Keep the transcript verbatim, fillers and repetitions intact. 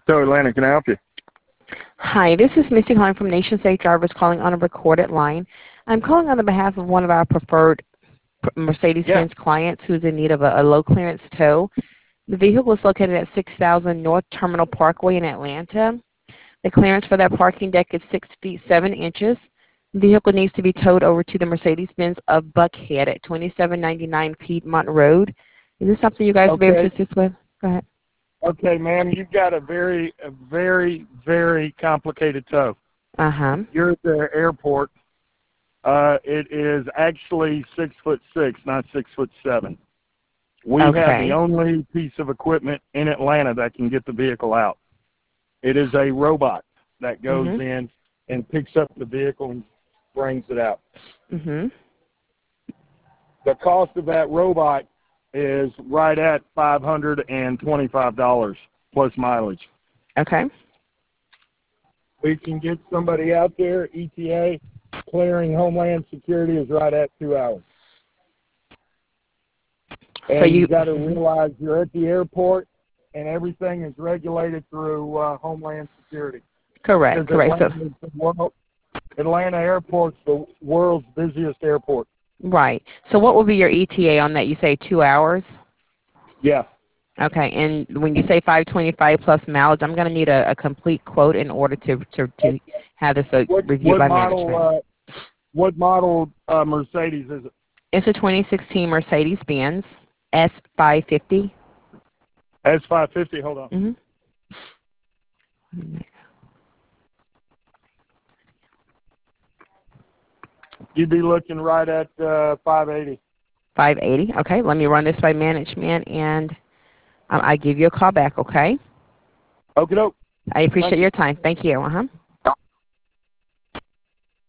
So Atlanta, can I help you? Hi, this is Missy calling from Nation Safe Drivers calling on a recorded line. I'm calling on the behalf of one of our preferred Mercedes-Benz Yeah. clients who's in need of a, a low clearance tow. The vehicle is located at six thousand North Terminal Parkway in Atlanta. The clearance for that parking deck is six feet seven inches. The vehicle needs to be towed over to the Mercedes-Benz of Buckhead at twenty-seven ninety-nine Piedmont Road. Is this something you guys will be able to Okay. assist with? Go ahead. Okay, ma'am, you've got a very, a very, very complicated tow. Uh-huh. You're at the airport. Uh, it is actually six foot six, not six foot seven. We have Okay. the only piece of equipment in Atlanta that can get the vehicle out. It is a robot that goes Mm-hmm. in and picks up the vehicle and brings it out. Mm-hmm. The cost of that robot is right at five hundred twenty-five dollars plus mileage. Okay. We can get somebody out there. E T A clearing Homeland Security is right at two hours. So And you you got to realize you're at the airport, and everything is regulated through uh, Homeland Security. correct, Because correct. So Atlanta, is the world, Atlanta Airport's the world's busiest airport. right. So what will be your E T A on that? You say two hours? Yeah. Okay. And when you say five twenty-five plus mileage, I'm going to need a, a complete quote in order to to, to have this uh, What reviewed what by model management. uh, what model uh, Mercedes is it? It's a twenty sixteen Mercedes-Benz S five fifty. S five fifty. Hold on. Mm-hmm. You'd be looking right at uh, five eighty. five eighty. Okay. Let me run this by management, and um, I give you a call back. Okay. Okay, doke. I appreciate Thank you. your time. Thank you. Uh huh.